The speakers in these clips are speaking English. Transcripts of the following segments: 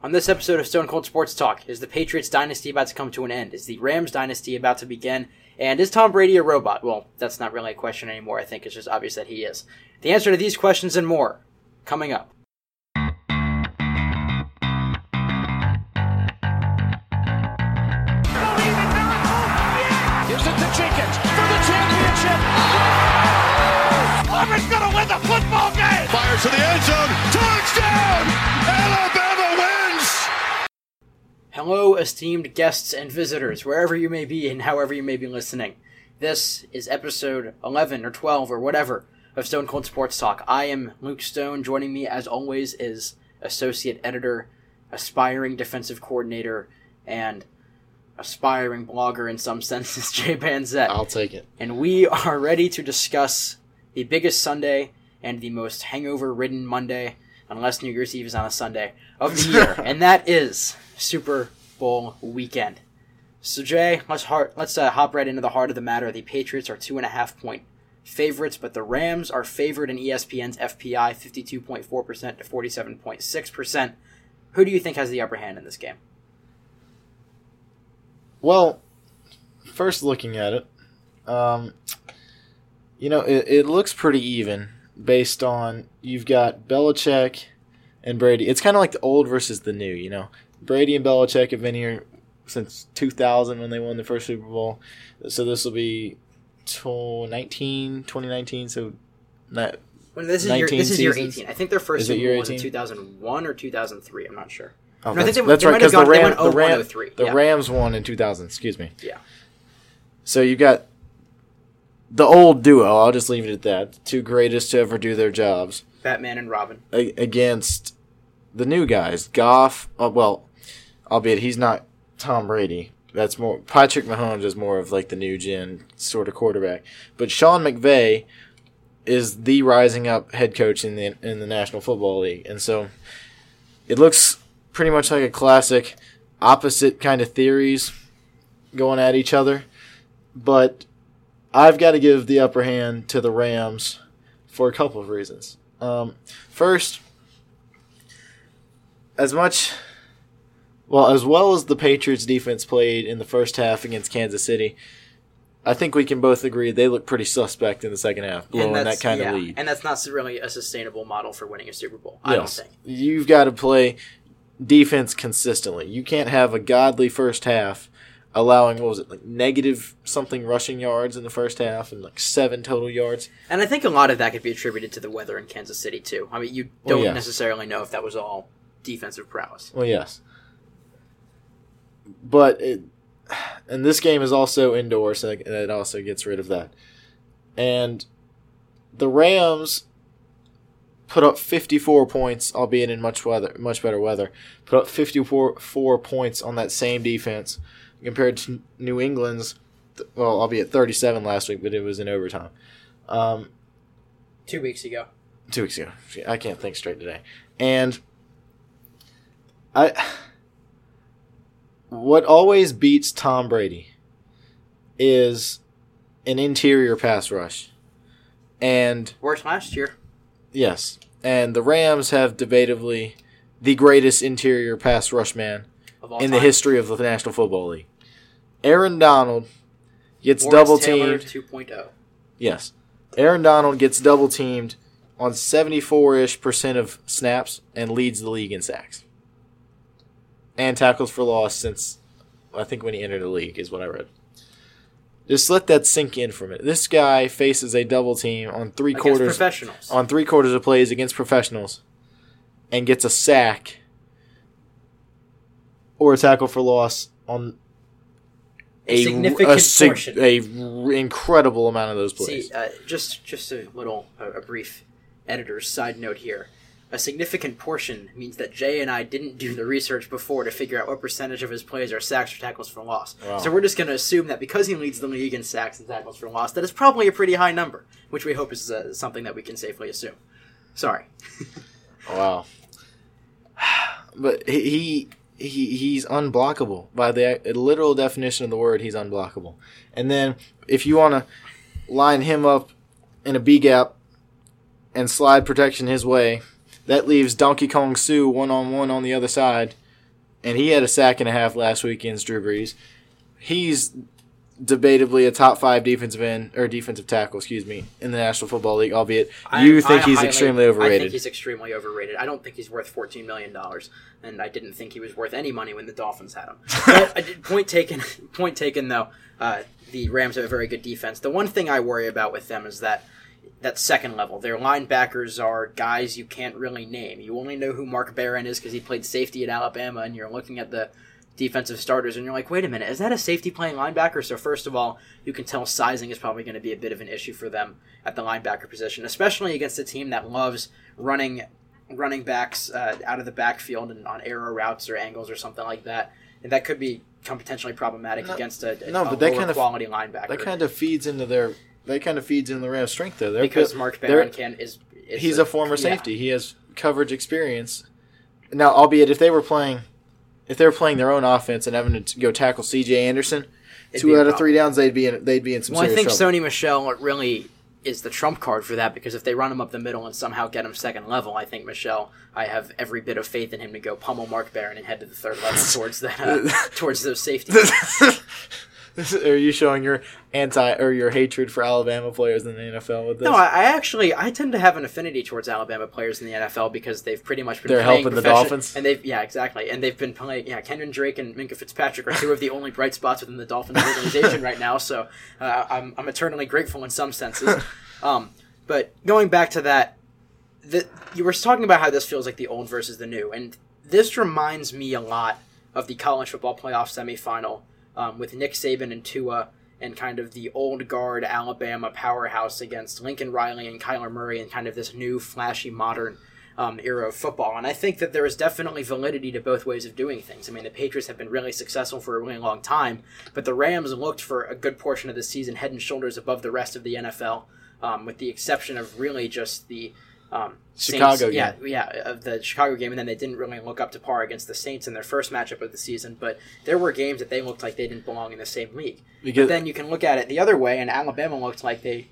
On this episode of Stone Cold Sports Talk, is the Patriots dynasty about to come to an end? Is the Rams dynasty about to begin? And is Tom Brady a robot? Well, that's not really a question anymore. I think it's just obvious that he is. The answer to these questions and more, coming up. Gives it to Jenkins for the championship. Auburn's going to win the football game. Fires to the end zone. Touchdown! Alabama wins! Hello, esteemed guests and visitors, wherever you may be and however you may be listening. This is episode 11 or 12 or whatever of Stone Cold Sports Talk. I am Luke Stone. Joining me, as always, is associate editor, aspiring defensive coordinator, and aspiring blogger in some senses, Jay Banzett. I'll take it. And we are ready to discuss the biggest Sunday and the most hangover-ridden Monday, unless New Year's Eve is on a Sunday, of the year. And that is Super Bowl weekend. So Jay, let's hop right into the heart of the matter. The Patriots are 2.5-point favorites, but the Rams are favored in ESPN's FPI 52.4% to 47.6%. Who do you think has the upper hand in this game? Well, first looking at it, it looks pretty even based on you've got Belichick and Brady. It's kind of like the old versus the new, Brady and Belichick have been here since 2000 when they won the first Super Bowl. So this will be 2019, so this is year 18. I think their first Super Bowl was in 2001 or 2003. I'm not sure. Oh, no, that's right, because the Rams won in 2000, excuse me. Yeah. So you got the old duo, I'll just leave it at that, the two greatest to ever do their jobs. Batman and Robin. Against the new guys. Goff, albeit he's not Tom Brady. That's more, Patrick Mahomes is more of like the new gen sort of quarterback. But Sean McVay is the rising up head coach in the National Football League. And so it looks pretty much like a classic opposite kind of theories going at each other. But I've got to give the upper hand to the Rams for a couple of reasons. First, as well as the Patriots defense played in the first half against Kansas City, I think we can both agree they look pretty suspect in the second half, blowing that kind of lead. And that's not really a sustainable model for winning a Super Bowl, I don't think. You've got to play defense consistently. You can't have a godly first half allowing, negative something rushing yards in the first half and 7 total yards. And I think a lot of that could be attributed to the weather in Kansas City, too. I mean, you don't necessarily know if that was all defensive prowess. Well, yes. But and this game is also indoors, so it also gets rid of that. And the Rams put up 54 points, albeit in much better weather. Put up 54 points on that same defense compared to New England's, albeit 37 last week, but it was in overtime. 2 weeks ago. 2 weeks ago. I can't think straight today. And what always beats Tom Brady is an interior pass rush. And worked last year. Yes. And the Rams have debatably the greatest interior pass rush man in the history of the National Football League. Aaron Donald gets double-teamed. 2.0. Yes. Aaron Donald gets double-teamed on 74-ish% of snaps and leads the league in sacks. And tackles for loss since, I think when he entered the league is what I read. Just let that sink in for a minute. This guy faces a double team on three quarters of plays against professionals and gets a sack or a tackle for loss on a significant portion. Incredible amount of those plays. See, just a brief editor's side note here. A significant portion means that Jay and I didn't do the research before to figure out what percentage of his plays are sacks or tackles for loss. Wow. So we're just going to assume that because he leads the league in sacks and tackles for loss, that it's probably a pretty high number, which we hope is something that we can safely assume. Sorry. Wow. But he's unblockable. By the literal definition of the word, he's unblockable. And then if you want to line him up in a B-gap and slide protection his way, that leaves Donkey Kong Sue one-on-one on the other side and he had a sack and a half last week against Drew Brees. He's debatably a top 5 defensive tackle, in the National Football League, albeit you think he's extremely overrated. I think he's extremely overrated. I don't think he's worth $14 million, and I didn't think he was worth any money when the Dolphins had him. But point taken, though. The Rams have a very good defense. The one thing I worry about with them is that second level. Their linebackers are guys you can't really name. You only know who Mark Barron is because he played safety at Alabama, and you're looking at the defensive starters, and you're like, wait a minute, is that a safety playing linebacker? So first of all, you can tell sizing is probably going to be a bit of an issue for them at the linebacker position, especially against a team that loves running backs out of the backfield and on arrow routes or angles or something like that. And that could become potentially problematic against a lower quality linebacker. That kind of feeds into the Rams' strength, though. Because Mark Barron he's a former safety. He has coverage experience. Now, albeit if they were playing their own offense and having to go tackle C.J. Anderson, 2 out of 3 downs, they'd be in some serious trouble. I think Sony Michel really is the trump card for that, because if they run him up the middle and somehow get him second level, I think I have every bit of faith in him to go pummel Mark Barron and head to the third level towards those safeties. Are you showing your your hatred for Alabama players in the NFL with this? No, I tend to have an affinity towards Alabama players in the NFL because they've pretty much been playing helping the Dolphins, and exactly, and they've been playing. Yeah, Kenyon Drake and Minkah Fitzpatrick are 2 of the only bright spots within the Dolphins organization right now. So I'm eternally grateful in some senses. But going back to that, you were talking about how this feels like the old versus the new, and this reminds me a lot of the college football playoff semifinal. With Nick Saban and Tua and kind of the old guard Alabama powerhouse against Lincoln Riley and Kyler Murray and kind of this new flashy modern era of football. And I think that there is definitely validity to both ways of doing things. I mean, the Patriots have been really successful for a really long time, but the Rams looked for a good portion of the season head and shoulders above the rest of the NFL, with the exception of really just the Chicago Saints, game. Of the Chicago game, and then they didn't really look up to par against the Saints in their first matchup of the season, but there were games that they looked like they didn't belong in the same league. But then you can look at it the other way, and Alabama looked like they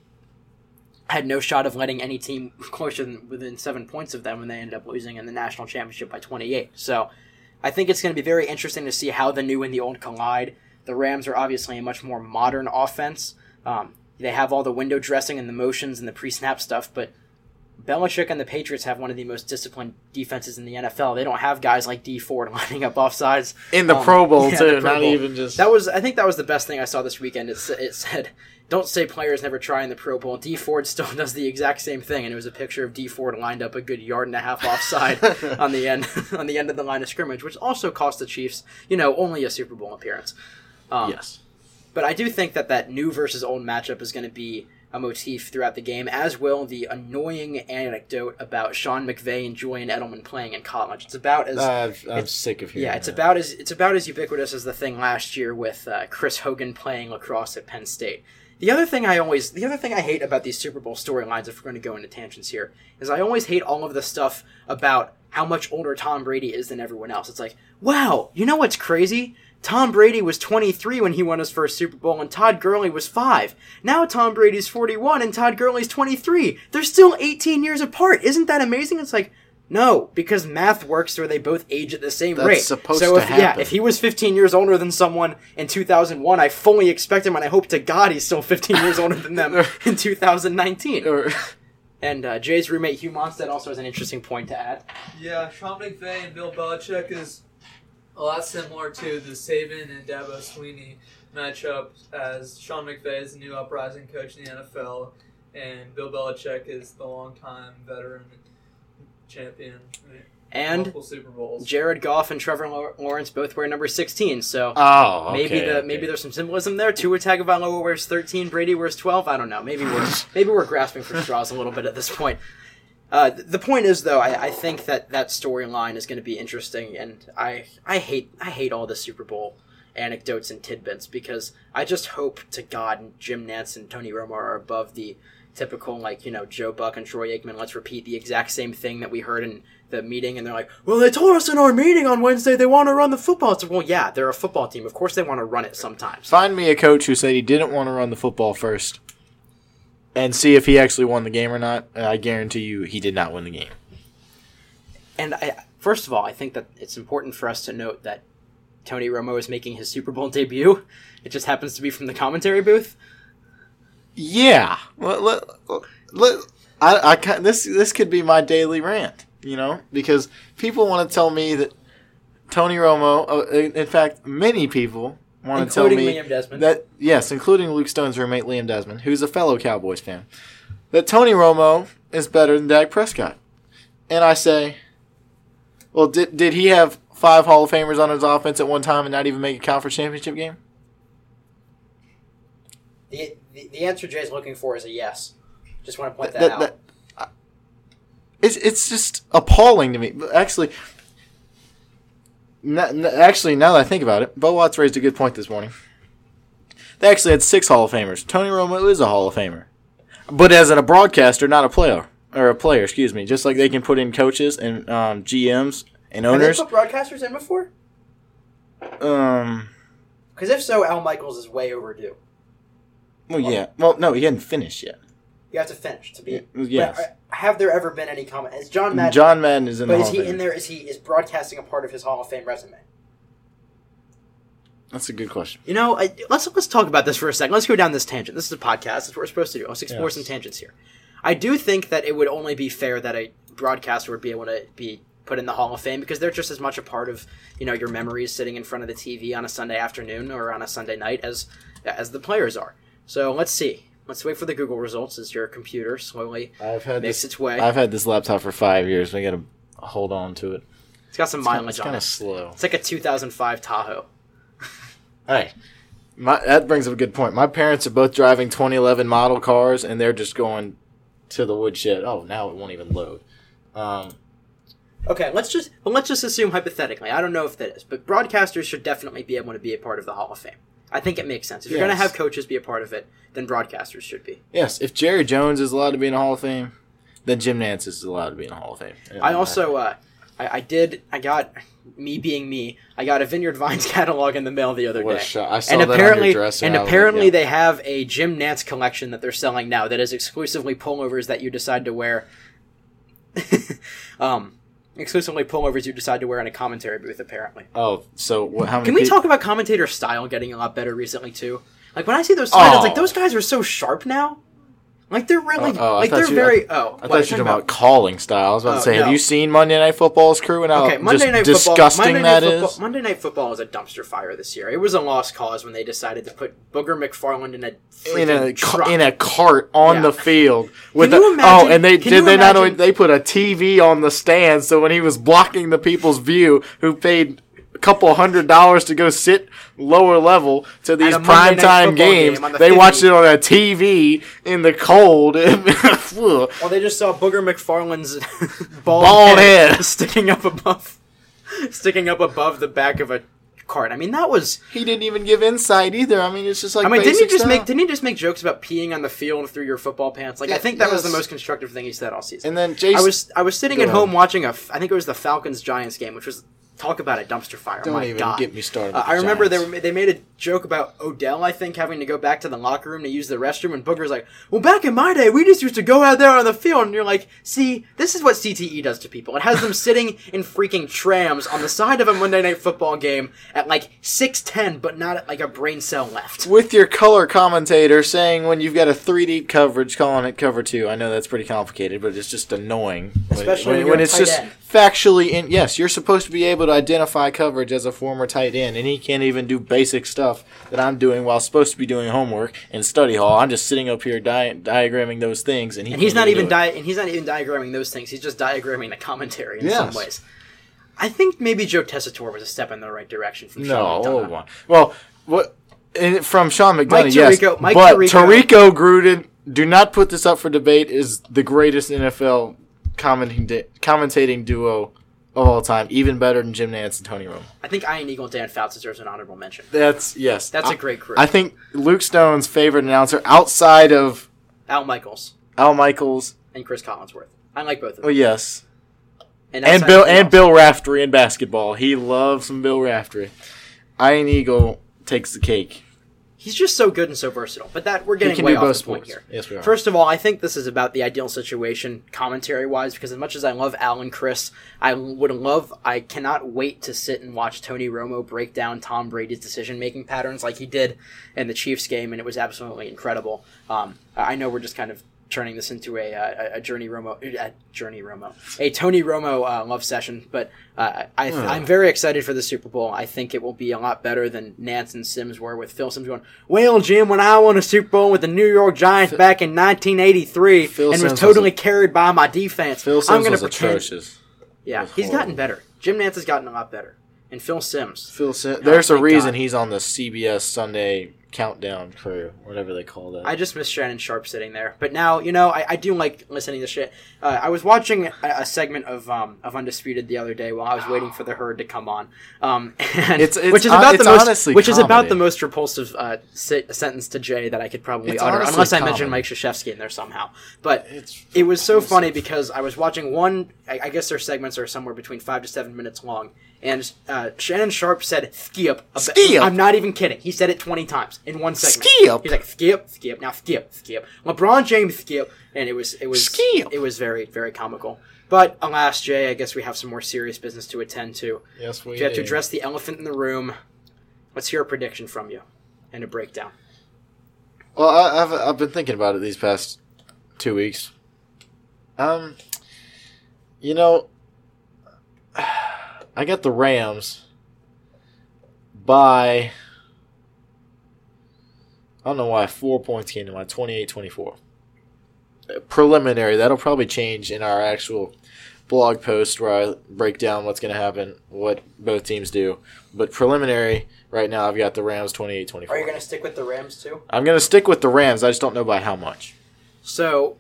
had no shot of letting any team closer than within 7 points of them when they ended up losing in the national championship by 28. So I think it's going to be very interesting to see how the new and the old collide. The Rams are obviously a much more modern offense. They have all the window dressing and the motions and the pre-snap stuff, but Belichick and the Patriots have one of the most disciplined defenses in the NFL. They don't have guys like Dee Ford lining up offsides. In the Pro Bowl, too. Not even just... I think that was the best thing I saw this weekend. It said, don't say players never try in the Pro Bowl. Dee Ford still does the exact same thing, and it was a picture of Dee Ford lined up a good 1.5 yards offside on the end of the line of scrimmage, which also cost the Chiefs, only a Super Bowl appearance. Yes. But I do think that new versus old matchup is going to be a motif throughout the game, as will the annoying anecdote about Sean McVay and Julian Edelman playing in college. It's about as I'm sick of hearing. Yeah, it's about as ubiquitous as the thing last year with Chris Hogan playing lacrosse at Penn State. The other thing I hate about these Super Bowl storylines, if we're going to go into tangents here, is I always hate all of the stuff about how much older Tom Brady is than everyone else. It's like, wow, you know what's crazy? Tom Brady was 23 when he won his first Super Bowl, and Todd Gurley was 5. Now Tom Brady's 41, and Todd Gurley's 23. They're still 18 years apart. Isn't that amazing? It's like, no, because math works where they both age at the same rate. That's supposed to happen. Yeah, if he was 15 years older than someone in 2001, I fully expect him, and I hope to God he's still 15 years older than them in 2019. And Jay's roommate Hugh Monstead also has an interesting point to add. Yeah, Sean McVay and Bill Belichick is a lot similar to the Saban and Dabo Swinney matchup, as Sean McVay is the new uprising coach in the NFL, and Bill Belichick is the longtime veteran champion. And multiple Super Bowls. Jared Goff and Trevor Lawrence both wear number 16, so maybe there's some symbolism there. Tua Tagovailoa wears 13, Brady wears 12. I don't know. Maybe we're grasping for straws a little bit at this point. The point is, though, I think that storyline is going to be interesting, and I hate all the Super Bowl anecdotes and tidbits, because I just hope to God Jim Nantz and Tony Romo are above the typical, Joe Buck and Troy Aikman, let's repeat the exact same thing that we heard in the meeting, and they're like, well, they told us in our meeting on Wednesday they want to run the football. It's like, well, yeah, they're a football team. Of course they want to run it sometimes. Find me a coach who said he didn't want to run the football first, and see if he actually won the game or not. And I guarantee you he did not win the game. And First of all, I think that it's important for us to note that Tony Romo is making his Super Bowl debut. It just happens to be from the commentary booth. Yeah. This could be my daily rant, because people want to tell me that Tony Romo, in fact, many people want to tell me Liam Desmond. that, yes, including Luke Stone's roommate Liam Desmond, who's a fellow Cowboys fan, that Tony Romo is better than Dak Prescott. And I say, well, did he have 5 Hall of Famers on his offense at one time and not even make a conference championship game? The answer Jay's looking for is a yes. Just want to point that out. It's just appalling to me. Actually, now that I think about it, Bo Watts raised a good point this morning. They actually had 6 Hall of Famers. Tony Romo is a Hall of Famer, but as a broadcaster, not a player. Excuse me. Just like they can put in coaches and GMs and owners. Have they put broadcasters in before? Because if so, Al Michaels is way overdue. Well, yeah. Well, no, he hadn't finished yet. You have to finish to be. Yes. But have there ever been any comment? Is John Madden? John Madden is in the Hall of Fame. But is he in there? Is broadcasting a part of his Hall of Fame resume? That's a good question. Let's talk about this for a second. Let's go down this tangent. This is a podcast. That's what we're supposed to do. Let's explore some tangents here. I do think that it would only be fair that a broadcaster would be able to be put in the Hall of Fame because they're just as much a part of your memories sitting in front of the TV on a Sunday afternoon or on a Sunday night as the players are. So let's see. Let's wait for the Google results as your computer slowly makes its way. I've had this laptop for 5 years. I got to hold on to it. It's got some mileage on it. It's kind of slow. It's like a 2005 Tahoe. Hey, that brings up a good point. My parents are both driving 2011 model cars, and they're just going to the woodshed. Oh, now it won't even load. Okay, let's just assume hypothetically. I don't know if that is, but broadcasters should definitely be able to be a part of the Hall of Fame. I think it makes sense. If you're going to have coaches be a part of it, then broadcasters should be. Yes, if Jerry Jones is allowed to be in the Hall of Fame, then Jim Nantz is allowed to be in the Hall of Fame. I also, I got, me being me, I got a Vineyard Vines catalog in the mail the other day. I saw that on your dresser. And apparently they have a Jim Nantz collection that they're selling now that is exclusively pullovers that you decide to wear. Exclusively pullovers you decide to wear in a commentary booth, apparently. Oh, so how many? Can we talk about commentator style getting a lot better recently too? Like when I see those titles, like those guys are so sharp now. Like they're really, I thought you were talking about calling style. I was about to say, have you seen Monday Night Football's crew and how disgusting that is? Monday Night Football was a dumpster fire this year. It was a lost cause when they decided to put Booger McFarland in a cart on the field with they put a TV on the stand, so when he was blocking the people's view who paid couple $100 to go sit lower level to these primetime games. They watched it on a TV in the cold. Well, they just saw Booger McFarland's bald head sticking up above the back of a cart. I mean, that was... He didn't even give insight either. I mean, it's just like didn't he just make jokes about peeing on the field through your football pants? Like, I think that was the most constructive thing he said all season. And then Jason... I was sitting at home watching I think it was the Falcons-Giants game, which was... Talk about a dumpster fire. Don't even get me started with I remember they made a joke about Odell, I think, having to go back to the locker room to use the restroom, and Booger's like, well, back in my day, we just used to go out there on the field, and you're like, see, this is what CTE does to people. It has them sitting in freaking trams on the side of a Monday Night Football game at like 6:10, but not at like a brain cell left. With your color commentator saying when you've got a 3-deep coverage, calling it cover 2. I know that's pretty complicated, but it's just annoying. Especially when it's just factually in. Yes, you're supposed to be able to identify coverage as a former tight end, and he can't even do basic stuff that I'm doing while supposed to be doing homework in study hall. I'm just sitting up here diagramming those things, and he's not even diagramming those things. He's just diagramming the commentary in some ways. I think maybe Joe Tessitore was a step in the right direction from Sean McDonough. Well, from Sean McDonough, yes. But Tirico Gruden, do not put this up for debate, is the greatest NFL commentating duo of all time, even better than Jim Nantz and Tony Romo. I think Ian Eagle and Dan Fouts deserves an honorable mention. That's a great crew. I think Luke Stone's favorite announcer outside of Al Michaels and Chris Collinsworth. I like both of them. Oh yes, and Bill Raftery in basketball. He loves some Bill Raftery. Ian Eagle takes the cake. he's just so good and so versatile. But that we're He getting can way do off both the point sports. here. Yes, we are. First of all, I think this is about the ideal situation commentary-wise, because as much as I love Al and Chris, I cannot wait to sit and watch Tony Romo break down Tom Brady's decision-making patterns like he did in the Chiefs game, and it was absolutely incredible. I know we're just kind of turning this into a Tony Romo love session, but I'm very excited for the Super Bowl. I think it will be a lot better than Nance and Sims were, with Phil Sims going, "Well, Jim, when I won a Super Bowl with the New York Giants back in 1983 Phil and Sims was totally carried by my defense, Phil I'm Sims going was to pretend." atrocious. Yeah, was he's horrible. gotten better. Jim Nance has gotten a lot better. And Phil Sims. There's a thank reason God. he's on the CBS Sunday countdown crew, whatever they call that. I just miss Shannon Sharp sitting there. But now, I do like listening to shit. I was watching a segment of Undisputed the other day while I was waiting for the Herd to come on. Which is about the most repulsive sentence to Jay that I could probably It's utter, honestly unless I mention comedy. Mike Krzyzewski in there somehow. But It's it was so funny because I was watching one. I guess their segments are somewhere between 5 to 7 minutes long. And Shannon Sharp said "skip." Skip. I'm not even kidding. He said it 20 times in one segment. Skip. He's like skip. Now skip. LeBron James skip, and it was Skip. It was very, very comical. But alas, Jay, I guess we have some more serious business to attend to. Yes, we You have to do. address the elephant in the room. Let's hear a prediction from you and a breakdown. Well, I've been thinking about it these past 2 weeks. I got the Rams by, I don't know why 4 points came to mind, 28-24. Preliminary, that'll probably change in our actual blog post where I break down what's going to happen, what both teams do. But preliminary, right now I've got the Rams 28-24. Are you going to stick with the Rams too? I'm going to stick with the Rams, I just don't know by how much. So,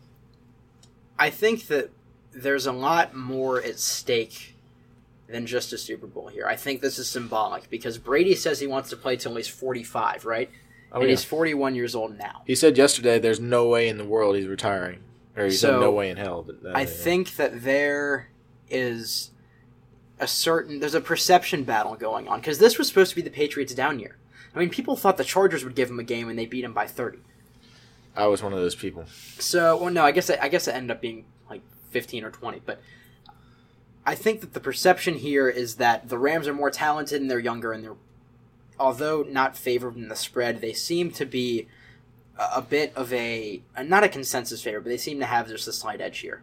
I think that there's a lot more at stake than just a Super Bowl here. I think this is symbolic because Brady says he wants to play till he's 45, right? Oh, and yeah. he's 41 years old now. He said yesterday there's no way in the world he's retiring. Or he said no way in hell. But I think that there is there's a perception battle going on because this was supposed to be the Patriots' down year. I mean, people thought the Chargers would give him a game and they beat him by 30. I was one of those people. So, well, no, I guess it ended up being like 15 or 20, but I think that the perception here is that the Rams are more talented and they're younger, and although not favored in the spread, they seem to be a bit of not a consensus favorite, but they seem to have just a slight edge here.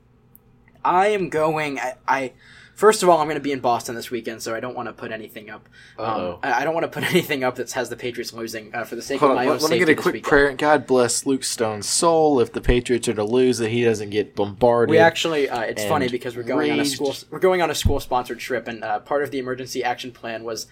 I am going, first of all, I'm going to be in Boston this weekend, so I don't want to put anything up. I don't want to put anything up that has the Patriots losing for the sake of my own let me safety get a this quick weekend. prayer. God bless Luke Stone's soul. If the Patriots are to lose, that he doesn't get bombarded. We actually, it's and funny because we're going on a school sponsored trip, and part of the emergency action plan was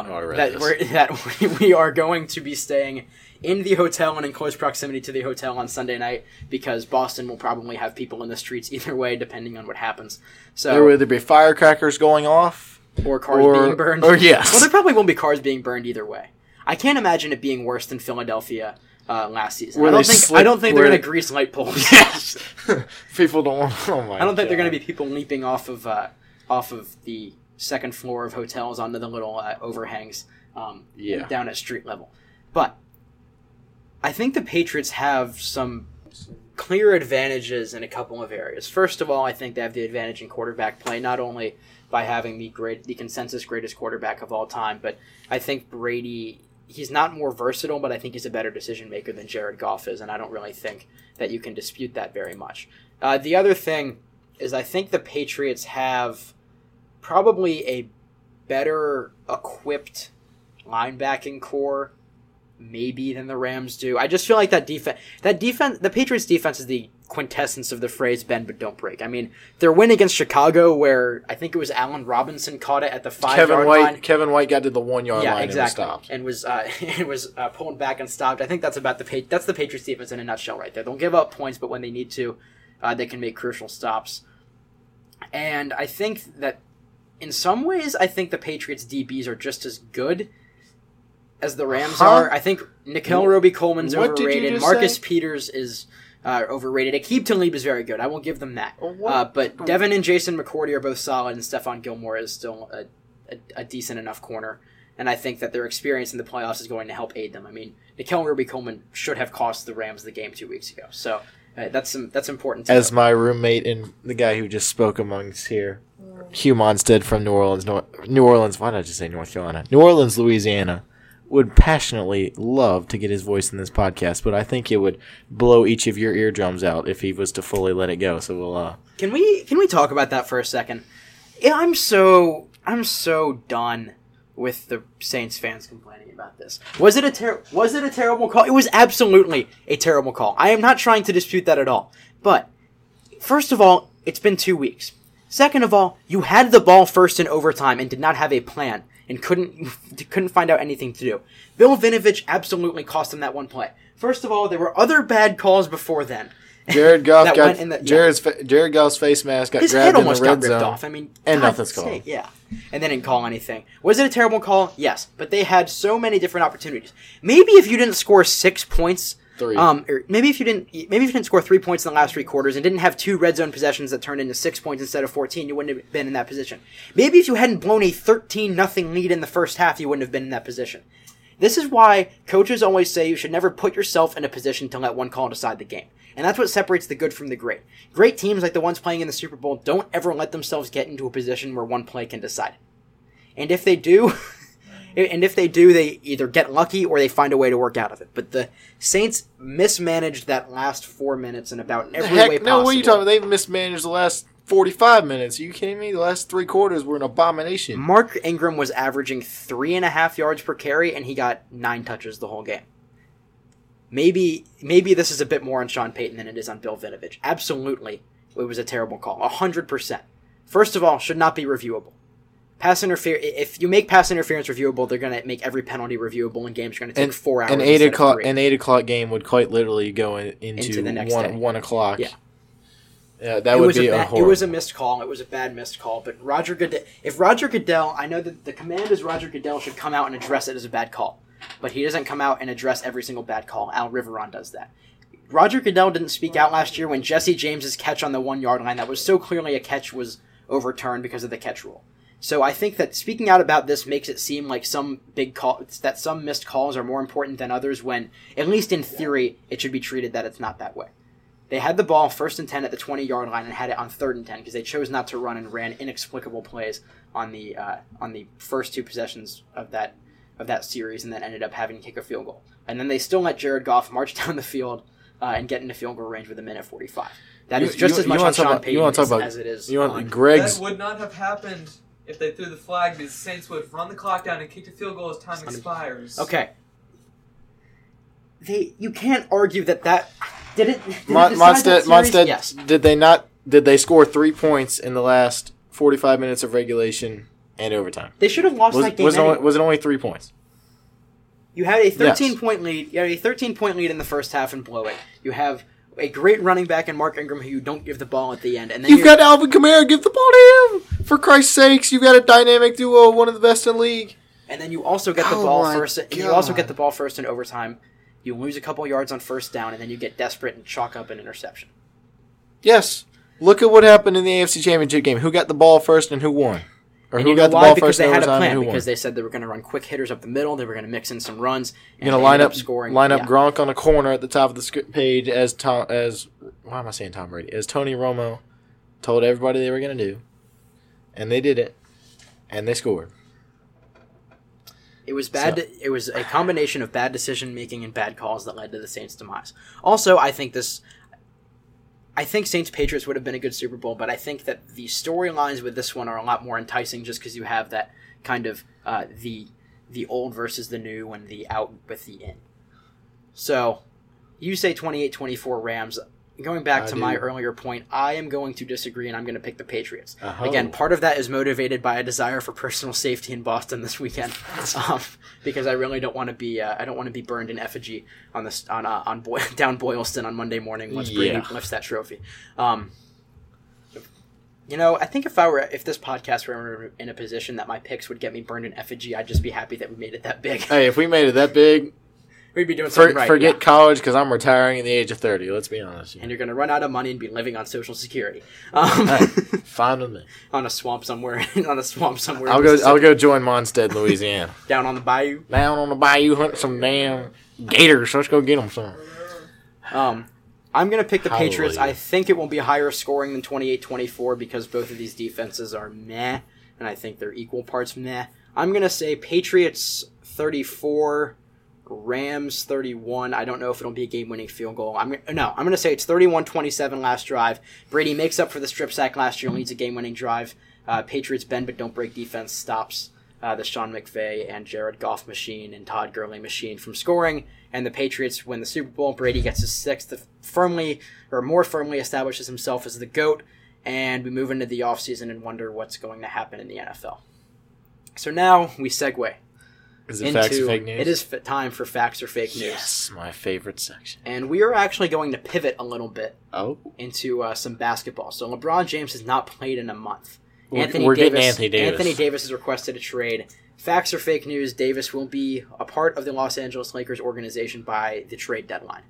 that we are going to be staying in the hotel and in close proximity to the hotel on Sunday night because Boston will probably have people in the streets either way, depending on what happens. So there will either be firecrackers going off or cars being burned. Or yes. Well, there probably won't be cars being burned either way. I can't imagine it being worse than Philadelphia last season. I don't think they're going to grease light poles. Yes. People don't want. Oh my! I don't think they're going to be people leaping off of the second floor of hotels onto the little overhangs down at street level. But I think the Patriots have some clear advantages in a couple of areas. First of all, I think they have the advantage in quarterback play, not only by having the consensus greatest quarterback of all time, but I think Brady, he's not more versatile, but I think he's a better decision maker than Jared Goff is, and I don't really think that you can dispute that very much. The other thing is I think the Patriots have probably a better equipped linebacking core maybe than the Rams do. I just feel like that defense, the Patriots defense is the quintessence of the phrase bend but don't break. I mean, their win against Chicago where I think it was Allen Robinson caught it at the 5-yard line. Kevin White got to the 1 yard line exactly. and was stopped. And was pulled back and stopped. I think that's about that's the Patriots defense in a nutshell right there. They'll give up points, but when they need to, they can make crucial stops. And I think that in some ways, I think the Patriots DBs are just as good as the Rams are. I think Nickel Roby-Coleman's What did you overrated. just Marcus say? Peters is overrated. Aqib Talib is very good. I will give them that. What? But Devin and Jason McCourty are both solid, and Stephon Gilmore is still a decent enough corner. and I think that their experience in the playoffs is going to help aid them. I mean, Nickeil Roby-Coleman should have cost the Rams the game 2 weeks ago, so that's important to As know. my roommate and the guy who just spoke amongst here, Hugh Monstead from New Orleans, why did I just say North Carolina? New Orleans, Louisiana, would passionately love to get his voice in this podcast, but I think it would blow each of your eardrums out if he was to fully let it go. So we'll Can we talk about that for a second? Yeah, I'm so done with the Saints fans complaining about this. Was it a terrible call? It was absolutely a terrible call. I am not trying to dispute that at all. But first of all, it's been 2 weeks. Second of all, you had the ball first in overtime and did not have a plan and couldn't find out anything to do. Bill Vinovich absolutely cost him that one play. First of all, there were other bad calls before then. Jared Goff got Jared Jared Goff's face mask got his grabbed head in the almost red got ripped zone, off. I mean, and God nothing's called. sake, yeah, and they didn't call anything. Was it a terrible call? Yes, but they had so many different opportunities. Maybe if you didn't score 6 points, or maybe if you didn't score 3 points in the last 3 quarters and didn't have 2 red zone possessions that turned into 6 points instead of 14, you wouldn't have been in that position. Maybe if you hadn't blown a 13-0 lead in the first half, you wouldn't have been in that position. This is why coaches always say you should never put yourself in a position to let one call decide the game. And that's what separates the good from the great. Great teams like the ones playing in the Super Bowl don't ever let themselves get into a position where one play can decide. And if they do, they either get lucky or they find a way to work out of it. But the Saints mismanaged that last 4 minutes in about every way possible. No, what are you talking about? They've mismanaged the last 45 minutes. Are you kidding me? The last 3 quarters were an abomination. Mark Ingram was averaging 3.5 yards per carry, and he got 9 touches the whole game. Maybe this is a bit more on Sean Payton than it is on Bill Vinovich. Absolutely, it was a terrible call. 100%. First of all, should not be reviewable. If you make pass interference reviewable, they're going to make every penalty reviewable, and games are going to take 4 hours. An 8 o'clock game would quite literally go into the next day. 1 o'clock. Yeah. Yeah, that would be a horror. It was a missed call. It was a bad missed call. But if Roger Goodell, I know that the command is Roger Goodell should come out and address it as a bad call. But he doesn't come out and address every single bad call. Al Riveron does that. Roger Goodell didn't speak out last year when Jesse James's catch on the 1 yard line that was so clearly a catch was overturned because of the catch rule. So I think that speaking out about this makes it seem like some missed calls are more important than others when, at least in theory, it should be treated that it's not that way. They had the ball 1st and 10 at the 20-yard line and had it on 3rd and 10 because they chose not to run and ran inexplicable plays on the first 2 possessions of that series and then ended up having to kick a field goal. And then they still let Jared Goff march down the field and get into field goal range with a minute 45. That is just as much on Sean Payton as it is on That would not have happened if they threw the flag because the Saints would run the clock down and kick the field goal as time expires. Okay. You can't argue that did it Monstead, yes. Did they score 3 points in the last 45 minutes of regulation and overtime? They should have lost that game. Was it only 3 points? You had a 13-point lead. You had a 13-point lead in the first half and blow it. You have a great running back in Mark Ingram who you don't give the ball at the end. And then you've got Alvin Kamara. Give the ball to him. For Christ's sakes, you've got a dynamic duo, one of the best in the league. And then you also get the ball first. And you also get the ball first in overtime. You lose a couple yards on 1st down, and then you get desperate and chalk up an interception. Yes. Look at what happened in the AFC Championship game. Who got the ball first and who won? Or who got the ball first in overtime and who won? Because they said they were going to run quick hitters up the middle. They were going to mix in some runs. You're going to line up Gronk on a corner at the top of the page as why am I saying Tom Brady? As Tony Romo told everybody they were going to do. And they did it. And they scored. It was bad. It was a combination of bad decision making and bad calls that led to the Saints' demise. Also, I think Saints Patriots would have been a good Super Bowl, but I think that the storylines with this one are a lot more enticing just because you have that kind of the old versus the new and the out with the in. So, you say 28-24 Rams. Going back to my earlier point, I am going to disagree and I'm going to pick the Patriots. Again, part of that is motivated by a desire for personal safety in Boston this weekend, because I really don't want to be burned in effigy down Boylston on Monday morning once Brady lifts that trophy. I think if this podcast were in a position that my picks would get me burned in effigy, I'd just be happy that we made it that big. Hey, if we made it that big, we'd be doing something right. Forget yeah. college because I'm retiring at the age of 30. Let's be honest. And you're going to run out of money and be living on Social Security. Hey, fine with me. On a swamp somewhere. I'll go join Mondstadt, Louisiana. Down on the bayou. Down on the bayou, hunt some damn gators. Let's go get them some. I'm going to pick the Patriots. Hallelujah. I think it won't be higher scoring than 28-24 because both of these defenses are meh, and I think they're equal parts meh. I'm going to say Patriots 34, Rams 31. I don't know if it'll be a game-winning field goal. I'm going to say it's 31-27 last drive. Brady makes up for the strip sack last year and leads a game-winning drive. Patriots bend but don't break defense stops the Sean McVay and Jared Goff machine and Todd Gurley machine from scoring, and the Patriots win the Super Bowl. Brady gets his sixth, more firmly establishes himself as the GOAT, and we move into the offseason and wonder what's going to happen in the NFL. So now we segue. Is it facts or fake news? It is time for facts or fake news. Yes, my favorite section. And we are actually going to pivot a little bit into some basketball. So LeBron James has not played in a month. We're getting Anthony Davis. Anthony Davis has requested a trade. Facts or fake news, Davis will be a part of the Los Angeles Lakers organization by the trade deadline.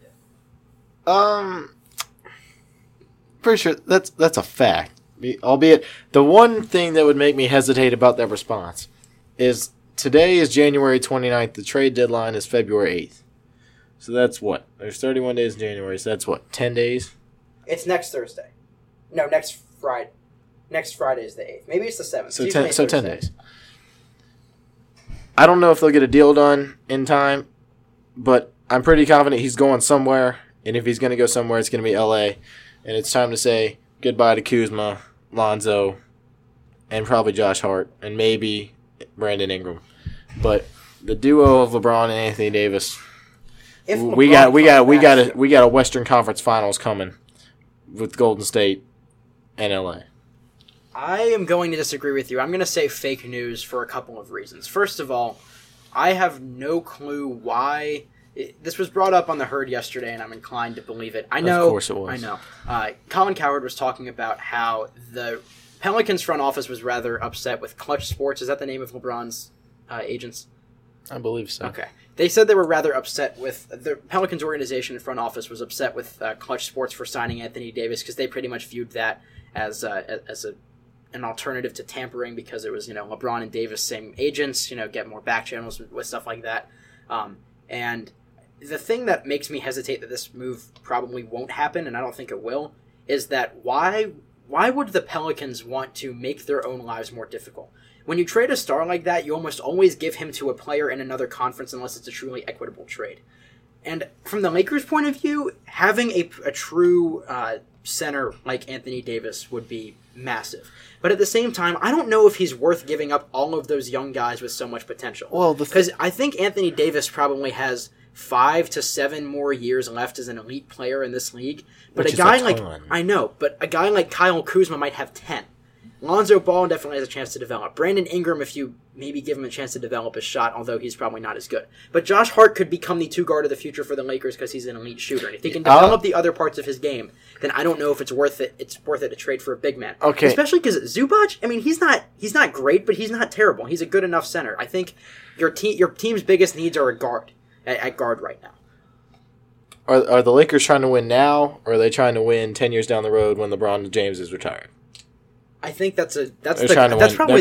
Pretty sure that's a fact. Albeit, the one thing that would make me hesitate about that response is today is January 29th. The trade deadline is February 8th. So that's what? There's 31 days in January, so that's what? 10 days? It's next Thursday. No, next Friday. Next Friday is the 8th. Maybe it's the 7th. So 10 days. I don't know if they'll get a deal done in time, but I'm pretty confident he's going somewhere. And if he's going to go somewhere, it's going to be LA. And it's time to say goodbye to Kuzma, Lonzo, and probably Josh Hart, and maybe Brandon Ingram. But the duo of LeBron and Anthony Davis, we got a Western Conference Finals coming with Golden State and LA. I am going to disagree with you. I'm going to say fake news for a couple of reasons. First of all, I have no clue why. This was brought up on The Herd yesterday, and I'm inclined to believe it. I know. Of course it was. I know. Colin Cowherd was talking about how the Pelicans front office was rather upset with Clutch Sports. Is that the name of LeBron's agents? I believe so. Okay. They said they were rather upset with the Pelicans organization and front office was upset with Clutch Sports for signing Anthony Davis because they pretty much viewed that as an alternative to tampering because it was, LeBron and Davis, same agents, get more back channels with stuff like that. And the thing that makes me hesitate that this move probably won't happen, and I don't think it will, is that why would the Pelicans want to make their own lives more difficult? When you trade a star like that, you almost always give him to a player in another conference unless it's a truly equitable trade. And from the Lakers' point of view, having a true center like Anthony Davis would be massive. But at the same time, I don't know if he's worth giving up all of those young guys with so much potential. Well, because I think Anthony Davis probably has 5 to 7 more years left as an elite player in this league. But a guy like Kyle Kuzma might have 10. Lonzo Ball definitely has a chance to develop. Brandon Ingram, if you maybe give him a chance to develop his shot, although he's probably not as good. But Josh Hart could become the 2-guard of the future for the Lakers because he's an elite shooter. And if he can develop the other parts of his game, then I don't know if it's worth it. It's worth it to trade for a big man. Okay. Especially because Zubac, he's not great, but he's not terrible. He's a good enough center. I think your team's biggest needs are a guard at guard right now. Are the Lakers trying to win now, or are they trying to win 10 years down the road when LeBron James is retired? I think they're trying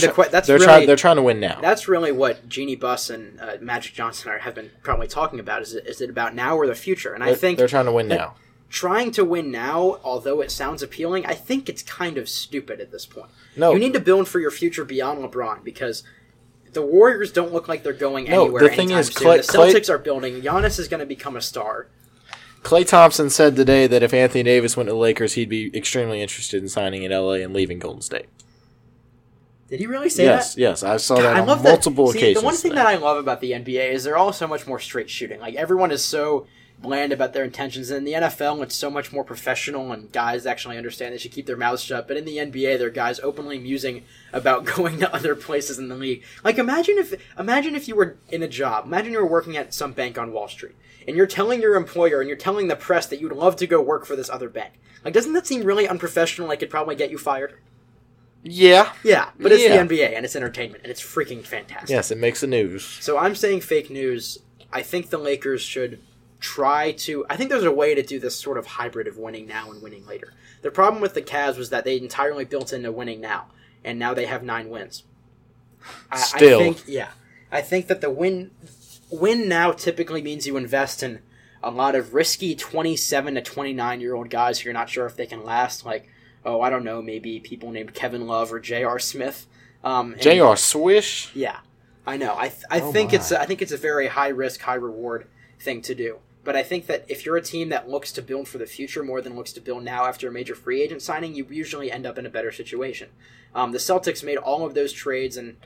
to win now. That's really what Jeannie Buss and Magic Johnson have been probably talking about. Is it about now or the future? And I think they're trying to win now. Trying to win now, although it sounds appealing, I think it's kind of stupid at this point. No, you need to build for your future beyond LeBron because the Warriors don't look like they're going anywhere. The thing is, the Celtics are building. Giannis is going to become a star. Klay Thompson said today that if Anthony Davis went to the Lakers, he'd be extremely interested in signing in LA and leaving Golden State. Did he really say that? Yes. I saw that on multiple occasions. The one thing that I love about the NBA is they're all so much more straight shooting. Like, everyone is so bland about their intentions. In the NFL, it's so much more professional, and guys actually understand they should keep their mouths shut. But in the NBA, there are guys openly musing about going to other places in the league. Like, imagine if you were in a job. Imagine you were working at some bank on Wall Street, and you're telling your employer and you're telling the press that you'd love to go work for this other bank. Like, doesn't that seem really unprofessional? Like, it'd probably get you fired. Yeah. Yeah, but it's the NBA, and it's entertainment, and it's freaking fantastic. Yes, it makes the news. So I'm saying fake news. I think the Lakers should try to... I think there's a way to do this sort of hybrid of winning now and winning later. The problem with the Cavs was that they entirely built into winning now, and now they have 9 wins. Still. I think that the win now typically means you invest in a lot of risky 27 to 29-year-old guys who you're not sure if they can last, like, I don't know, maybe people named Kevin Love or J.R. Smith. J.R. Swish? Yeah, I know. I think it's a very high risk, high reward thing to do. But I think that if you're a team that looks to build for the future more than looks to build now after a major free agent signing, you usually end up in a better situation. The Celtics made all of those trades, and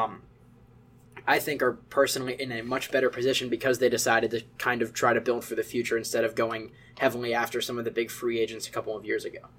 I think are personally in a much better position because they decided to kind of try to build for the future instead of going heavily after some of the big free agents a couple of years ago.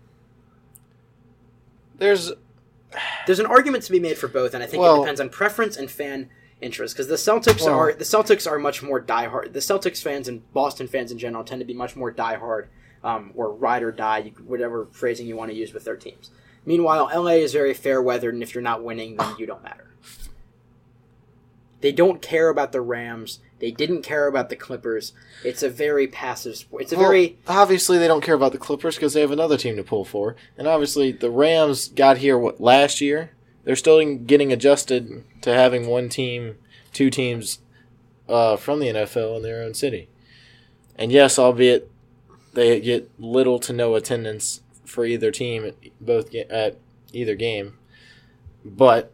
There's an argument to be made for both, and I think it depends on preference and fan interest, because the Celtics are much more diehard. The Celtics fans and Boston fans in general tend to be much more diehard, or ride or die, whatever phrasing you want to use with their teams. Meanwhile, LA is very fair weathered, and if you're not winning, then you don't matter. They don't care about the Rams. They didn't care about the Clippers. It's a very passive sport. Obviously, they don't care about the Clippers because they have another team to pull for. And obviously, the Rams got here, last year? They're still getting adjusted to having one team, 2 teams from the NFL in their own city. And yes, albeit they get little to no attendance for either team at either game, but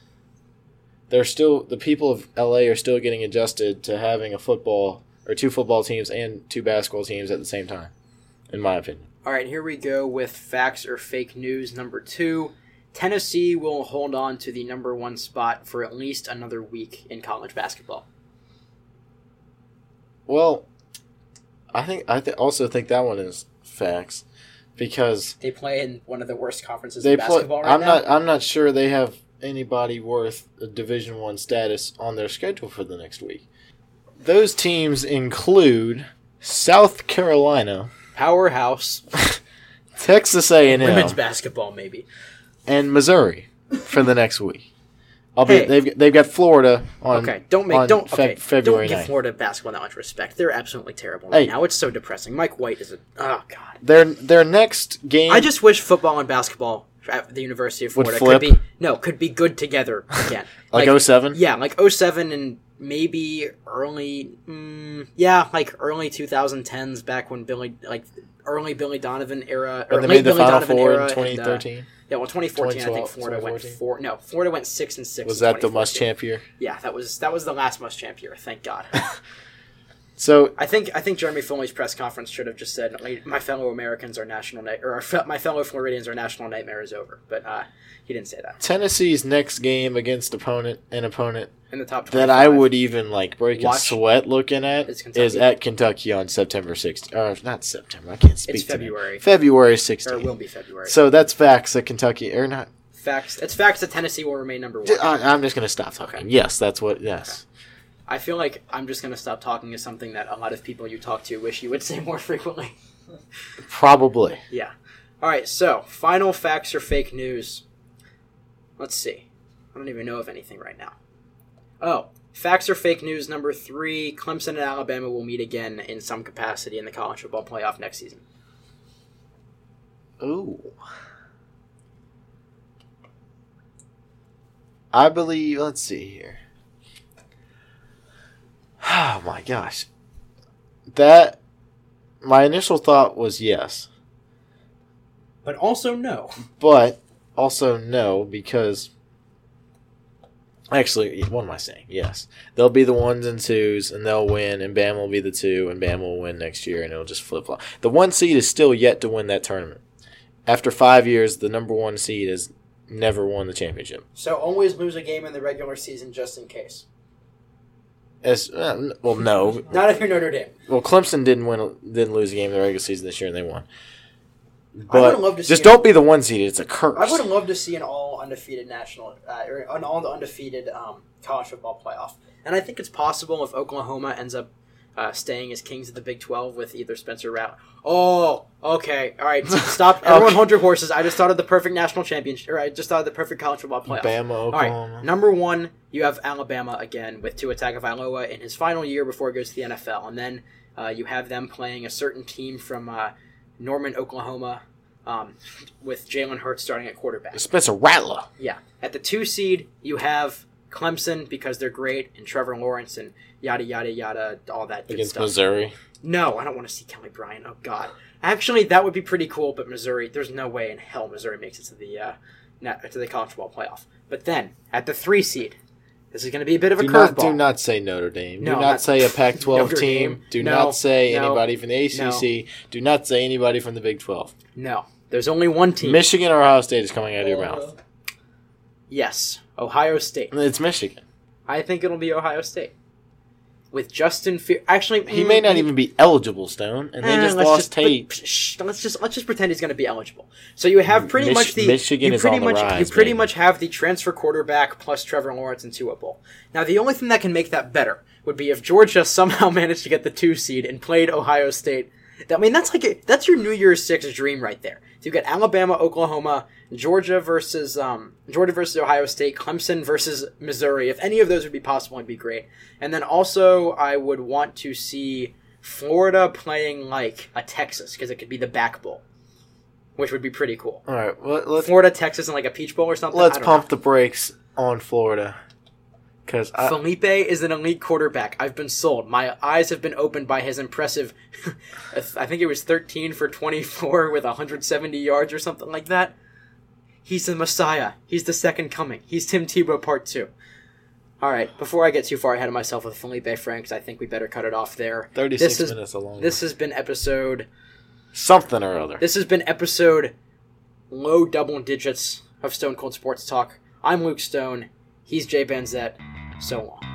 the people of LA are still getting adjusted to having 2 football teams and 2 basketball teams at the same time, in my opinion. All right, here we go with facts or fake news number 2. Tennessee will hold on to the number 1 spot for at least another week in college basketball. Well, I also think that one is facts because they play in one of the worst conferences in basketball now. I'm not sure they have anybody worth a Division I status on their schedule for the next week. Those teams include South Carolina, powerhouse, Texas A&M, women's basketball maybe, and Missouri for the next week. They've got Florida on. Okay, don't February 9th. Give Florida basketball that much respect. They're absolutely terrible right now. It's so depressing. Mike White is oh god. Their next game. I just wish football and basketball at the University of Florida could be good together again. like 07? Yeah, like 07 and maybe early 2010s, back when early Billy Donovan era, or they late made the Billy Final Donovan Four era, in 2013. 2014. I think Florida went 4. No, Florida went 6-6. Was that the Muschamp year? Yeah, that was the last Muschamp year. Thank God. So I think Jeremy Foley's press conference should have just said, "My fellow Americans are my fellow Floridians are national nightmare is over." But he didn't say that. Tennessee's next game against an opponent in the top 25 that I would even break a sweat looking at is at Kentucky on September 6th. Or not September. I can't speak. It's February. February 16th. Or it will be February. So that's facts that Kentucky or not. Facts. It's facts that Tennessee will remain number 1. I'm just going to stop talking. Okay. Yes, that's what. Yes. Okay. I feel like I'm just going to stop talking is something that a lot of people you talk to wish you would say more frequently. Probably. Yeah. All right, so final facts or fake news. Let's see. I don't even know of anything right now. Oh, facts or fake news number 3. Clemson and Alabama will meet again in some capacity in the college football playoff next season. Ooh. I believe, let's see here. Oh my gosh. My initial thought was yes. But also no. But also no, because actually, what am I saying? Yes. They'll be the 1s and 2s, and they'll win, and Bama will be the 2, and Bama will win next year, and it'll just flip-flop. The 1 seed is still yet to win that tournament. After 5 years, the number 1 seed has never won the championship. So always lose a game in the regular season just in case. No. Not if you're Notre Dame. Well, Clemson didn't lose a game in the regular season this year, and they won. But I would love to see don't be the 1 seed. It's a curse. I would have loved to see an all undefeated college football playoff, and I think it's possible if Oklahoma ends up staying as kings of the Big 12 with either Spencer Rattler. Oh, okay. All right. Stop. Everyone hold your horses. I just thought of the perfect national championship. Or I just thought of the perfect college football playoff. Bama, Oklahoma. All right. Number 1, you have Alabama again with Tua Tagovailoa in his final year before he goes to the NFL. And then you have them playing a certain team from Norman, Oklahoma, with Jalen Hurts starting at quarterback. Spencer Rattler. Yeah. At the 2 seed, you have Clemson because they're great, and Trevor Lawrence and yada, yada, yada, all that good Against stuff. Missouri. No, I don't want to see Kelly Bryant. Oh, God. Actually, that would be pretty cool, but Missouri, there's no way in hell Missouri makes it to the college football playoff. But then, at the 3 seed, this is going to be a bit of a curveball. Do not say Notre Dame. No, do not say a Pac-12 Notre team. Dame. Do No, not say no, anybody from the ACC. Do not say anybody from the Big 12. No. There's only one team. Michigan or Ohio State is coming out of your mouth. Yes. Ohio State. It's Michigan. I think it'll be Ohio State. With Justin Fields. Actually, He may not even be eligible, Stone, and they just lost Tate. Let's just pretend he's going to be eligible. So you have pretty much the Michigan is on the rise, you pretty baby. much have the transfer quarterback plus Trevor Lawrence and Tua Bowl. Now the only thing that can make that better would be if Georgia somehow managed to get the 2 seed and played Ohio State. That's your New Year's 6 dream right there. So you got Alabama, Oklahoma, Georgia versus Ohio State, Clemson versus Missouri. If any of those would be possible, it'd be great. And then also, I would want to see Florida playing like a Texas because it could be the back bowl, which would be pretty cool. All right, let's Florida, Texas, and like a Peach Bowl or something. let's I don't pump know. the brakes on Florida because Felipe is an elite quarterback. I've been sold. My eyes have been opened by his impressive, I think it was 13 for 24 with 170 yards or something like that. He's the Messiah. He's the second coming. He's Tim Tebow Part 2. All right, before I get too far ahead of myself with Felipe Franks, I think we better cut it off there. 36 minutes along. This has been episode... Something or other. This has been episode low double digits of Stone Cold Sports Talk. I'm Luke Stone. He's Jay Benzet. So long.